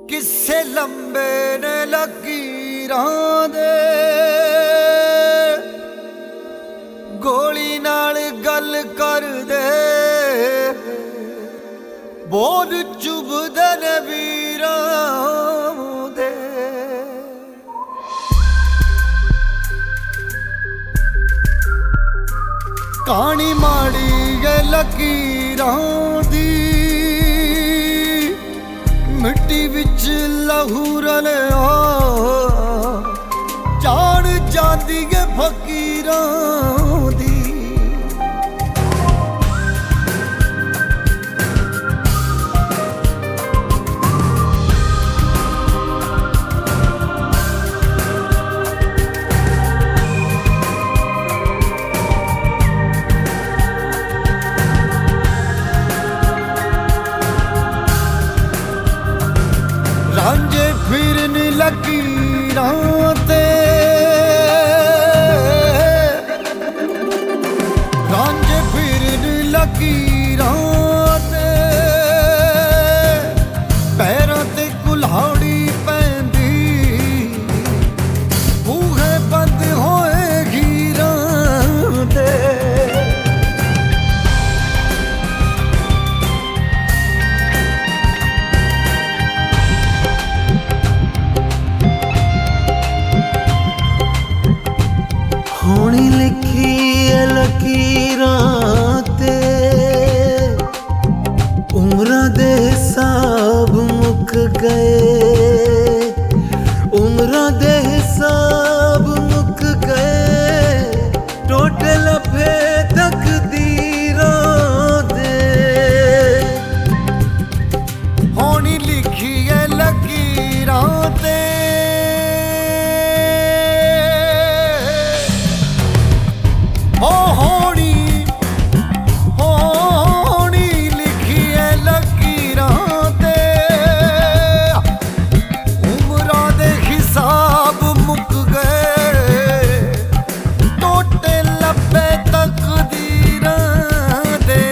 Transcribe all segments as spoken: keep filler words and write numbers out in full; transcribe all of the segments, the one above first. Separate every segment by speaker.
Speaker 1: किस्से लंबे ने लकीरां दे गोली नाल गल कर दे बोल चुभदे ने वीरां दे। कहानी माड़ी है लकीरां दी मिट्टी विच लहू रलिया जान जांदी है फकीरां दी। रांझे फिरन लकीरां ते रांझे फिरन लकीरां ते पैरां ते कुल्हाड़ी पैंदी बूहे बंद होए हीरां दे।
Speaker 2: होनी लिखी है लकीरां ते उम्रां दे हिसाब मुक गए उम्रां दे हिसाब मुक गए टोटे लफे तकदीरां दे।
Speaker 1: होनी लिखी है लकीरां ते हो होनी होनी लिखी है लकीरां ते उमरां दे हिसाब मुक गए टोटे लब्बे तकदीरां दे।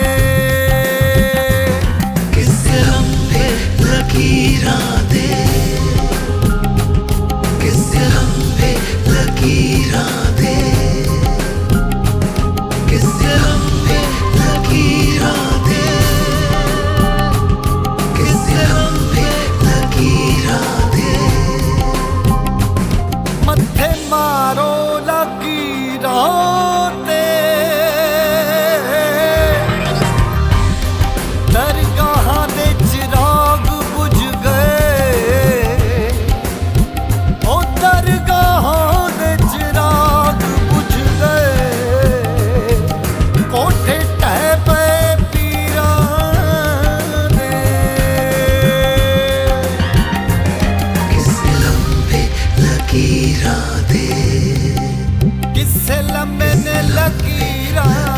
Speaker 2: किस्से लंबे लकीरां दे किस्से लंबे लकीरां दे किस्से लंबे लकीरां दे किस्से लंबे लकीरां दे।
Speaker 1: मत्थे मारो लकीरां ते दरगाहां दे चिराग बुझ गए ओ दरगाहां दे चिराग बुझ गए कोठे टह पे पीरां दे।
Speaker 2: किस्से लंबे लकीरां दे
Speaker 1: किस्से लंबे ने लकीरां